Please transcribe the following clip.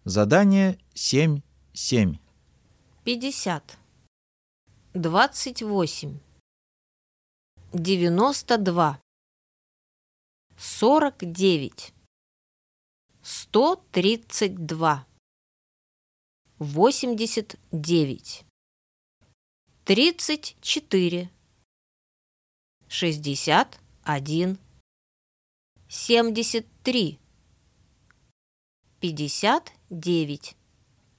Задание 7.7. 50, 28, 92, 49, 132, 89, 34, 61, 73, 59.